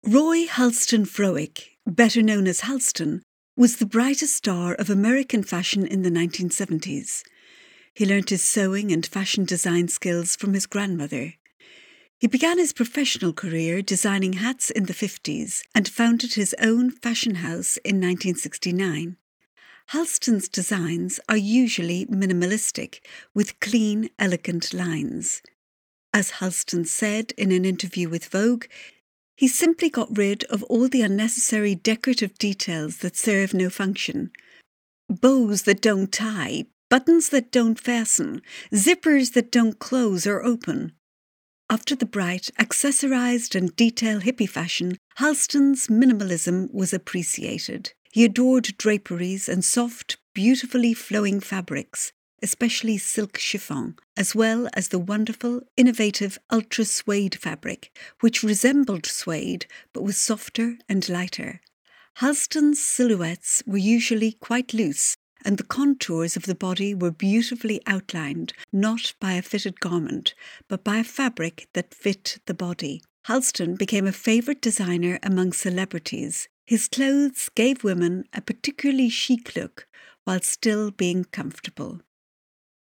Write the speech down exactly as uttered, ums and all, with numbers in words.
Roy Halston Froick, better known as Halston, was the brightest star of American fashion in the nineteen seventies. He learnt his sewing and fashion design skills from his grandmother. He began his professional career designing hats in the fifties and founded his own fashion house in nineteen sixty-nine. Halston's designs are usually minimalistic, with clean, elegant lines. As Halston said in an interview with Vogue, he simply got rid of all the unnecessary decorative details that serve no function. Bows that don't tie, buttons that don't fasten, zippers that don't close or open. After the bright, accessorized and detail hippie fashion, Halston's minimalism was appreciated. He adored draperies and soft, beautifully flowing fabrics, especially silk chiffon, as well as the wonderful, innovative ultra suede fabric, which resembled suede but was softer and lighter. Halston's silhouettes were usually quite loose, and the contours of the body were beautifully outlined, not by a fitted garment, but by a fabric that fit the body. Halston became a favourite designer among celebrities. His clothes gave women a particularly chic look while still being comfortable.